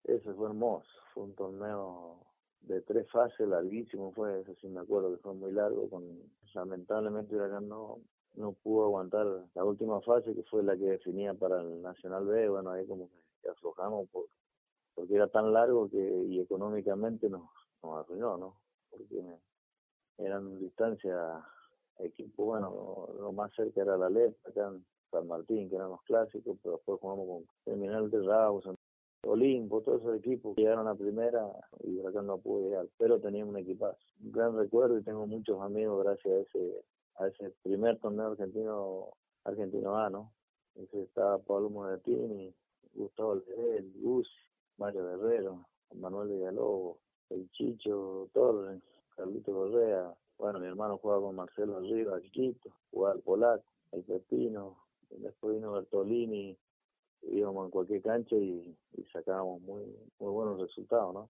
Eso fue hermoso, fue un torneo de 3 fases, larguísimo fue, eso sí me acuerdo que fue muy largo, lamentablemente Huracán no pudo aguantar la última fase, que fue la que definía para el Nacional B. Bueno, ahí como que aflojamos porque era tan largo y económicamente nos arruinó, ¿no? Porque eran distancias, equipo, bueno, lo más cerca era la LEP, acá en San Martín, que eran los clásicos, pero después jugamos con Terminal de Rawson, Olimpo, todos esos equipos que llegaron a primera y Huracán no pudo llegar, pero tenía un equipazo. Un gran recuerdo y tengo muchos amigos gracias a ese primer torneo argentino A, ¿no? Ese estaba Pablo Monetini, Gustavo Ledel, Gus, Mario Guerrero, Manuel Villalobos, el Chicho Torres, Carlito Correa. Bueno, mi hermano jugaba con Marcelo Arriba, chiquito, jugaba al Polaco, el Pepino, después vino Bertolini, íbamos en cualquier cancha y sacábamos muy buenos resultados, ¿no?